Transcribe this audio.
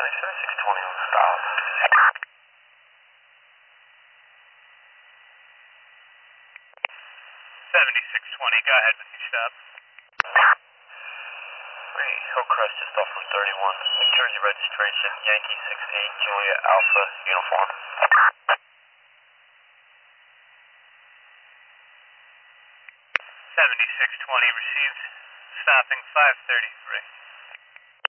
County 7620 on the stop. 7620, go ahead with your stop. Hillcrest just off from 31. New Jersey registration, Yankee 68, Julia Alpha, uniform. 7620 received, stopping 533.